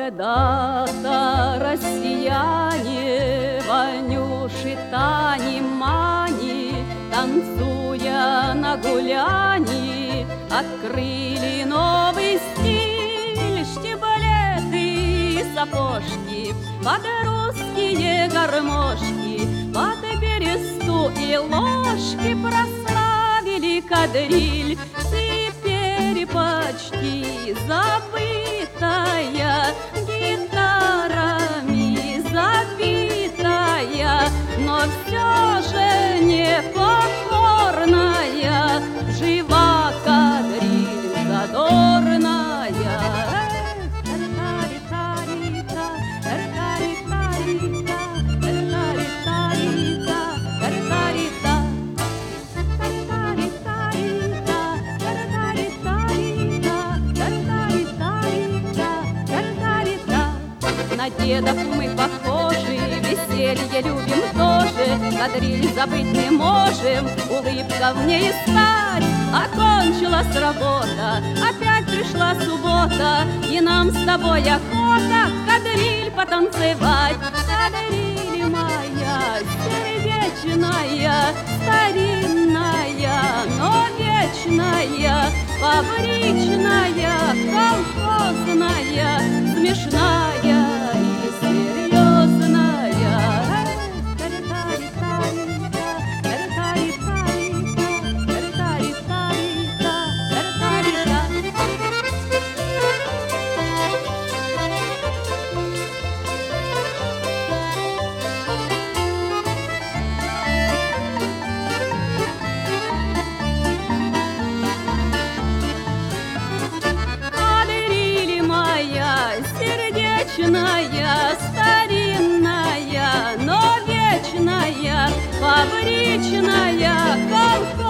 когда-то россияне, Ванюши, Тани, Мани, танцуя на гуляни, открыли новый стиль, штиблеты и сапожки, под русские гармошки, под бересту и ложки прославили кадриль. Теперь почти забытая, гитарами забитая, но все же непокорная, жива кадриль задорная. На дедов мы похожи, веселье любим тоже, кадриль забыть не можем, улыбка в ней стать. Окончилась работа, опять пришла суббота, и нам с тобой охота кадриль потанцевать. Кадриль моя сердечная, старинная, но вечная, фабричная, колхозная, смешная и серьезная. Кадриль моя сердечная, старинная, но вечная, фабричная, колхозная.